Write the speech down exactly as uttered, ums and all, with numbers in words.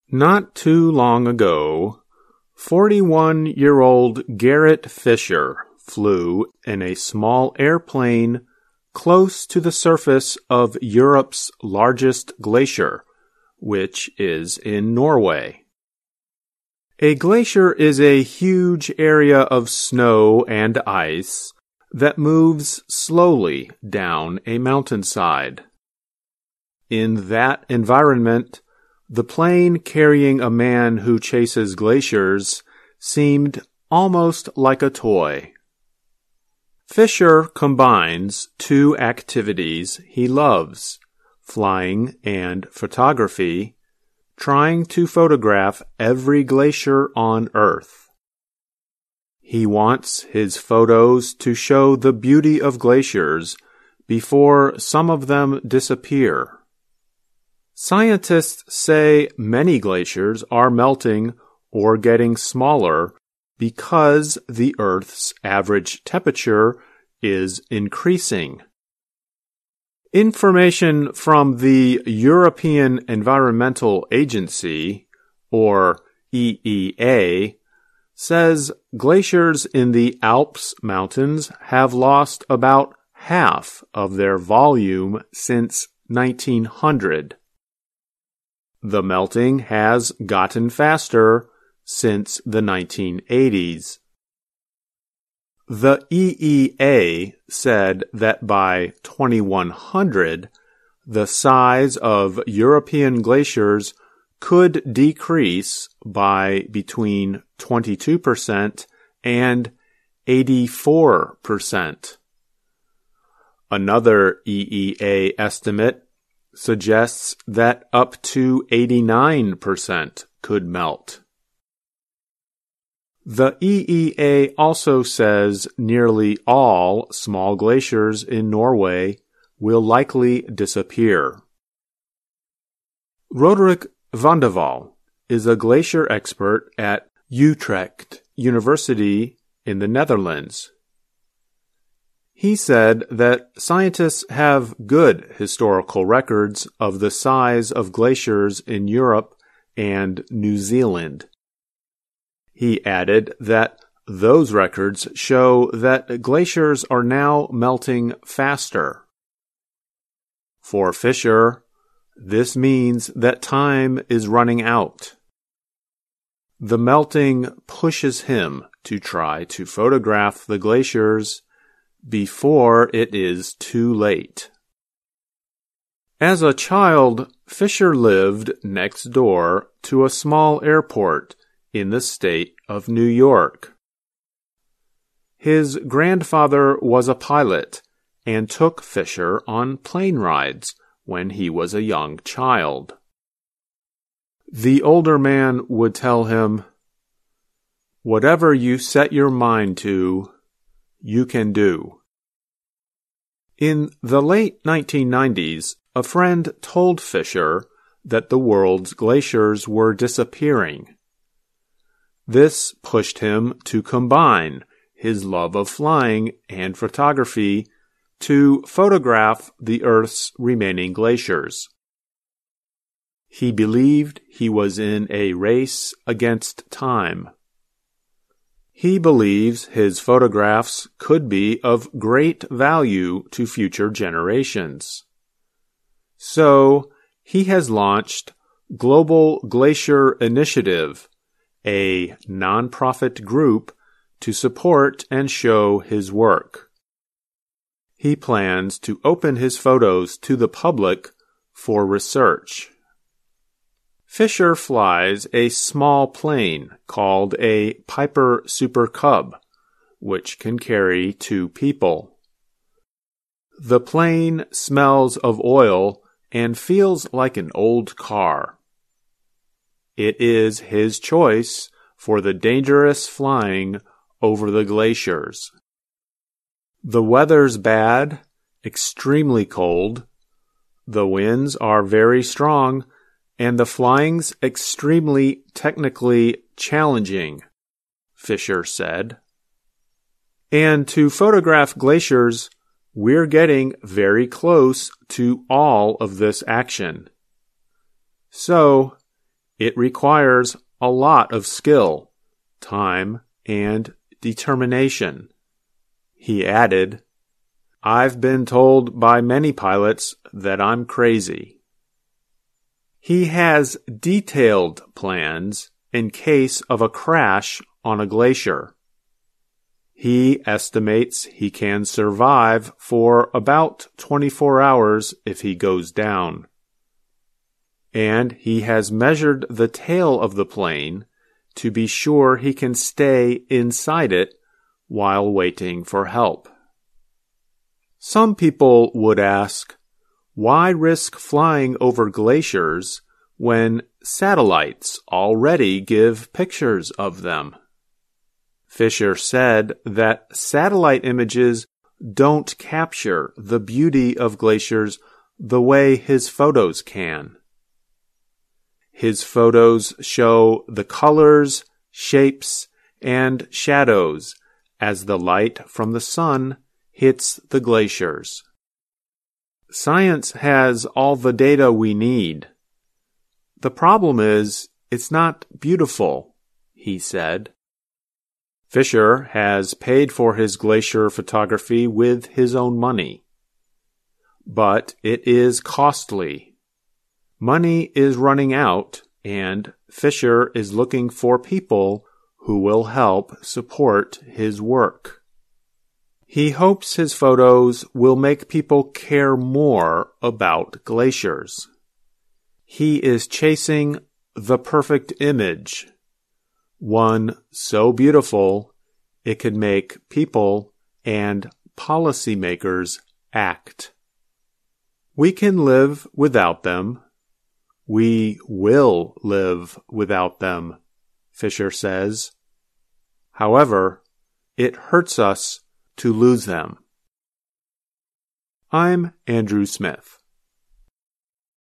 Not too long ago, forty-one-year-old Garrett Fisher flew in a small airplane close to the surface of Europe's largest glacier, which is in Norway. A glacier is a huge area of snow and ice that moves slowly down a mountainside. In that environment, the plane carrying a man who chases glaciers seemed almost like a toy. Fisher combines two activities he loves, flying and photography, trying to photograph every glacier on Earth. He wants his photos to show the beauty of glaciers before some of them disappear. Scientists say many glaciers are melting or getting smaller because the Earth's average temperature is increasing. Information from the European Environmental Agency, or E E A, says glaciers in the Alps mountains have lost about half of their volume since nineteen hundred. The melting has gotten faster since the nineteen eighties. The E E A said that by twenty-one hundred, the size of European glaciers could decrease by between twenty-two percent and eighty-four percent. Another E E A estimate suggests that up to eighty-nine percent could melt. The E E A also says nearly all small glaciers in Norway will likely disappear. Roderick van de Waal is a glacier expert at Utrecht University in the Netherlands. He said that scientists have good historical records of the size of glaciers in Europe and New Zealand. He added that those records show that glaciers are now melting faster. For Fisher, this means that time is running out. The melting pushes him to try to photograph the glaciers before it is too late. As a child, Fisher lived next door to a small airport in the state of New York. His grandfather was a pilot and took Fisher on plane rides when he was a young child. The older man would tell him, "Whatever you set your mind to, you can do." In the late nineteen nineties, a friend told Fisher that the world's glaciers were disappearing. This pushed him to combine his love of flying and photography to photograph the Earth's remaining glaciers. He believed he was in a race against time. He believes his photographs could be of great value to future generations. So, he has launched Global Glacier Initiative, a non-profit group to support and show his work. He plans to open his photos to the public for research. Fisher flies a small plane called a Piper Super Cub, which can carry two people. The plane smells of oil and feels like an old car. It is his choice for the dangerous flying over the glaciers. The weather's bad, extremely cold. The winds are very strong, and the flying's extremely technically challenging, Fisher said. And to photograph glaciers, we're getting very close to all of this action. So, It requires a lot of skill, time, and determination. He added, "I've been told by many pilots that I'm crazy." He has detailed plans in case of a crash on a glacier. He estimates he can survive for about twenty-four hours if he goes down. And he has measured the tail of the plane to be sure he can stay inside it while waiting for help. Some people would ask, why risk flying over glaciers when satellites already give pictures of them? Fisher said that satellite images don't capture the beauty of glaciers the way his photos can. His photos show the colors, shapes, and shadows as the light from the sun hits the glaciers. Science has all the data we need. The problem is, it's not beautiful, he said. Fisher has paid for his glacier photography with his own money. But it is costly. Money is running out, and Fisher is looking for people who will help support his work. He hopes his photos will make people care more about glaciers. He is chasing the perfect image, one so beautiful it could make people and policymakers act. We can live without them. We will live without them, Fisher says. However, it hurts us to lose them. I'm Andrew Smith.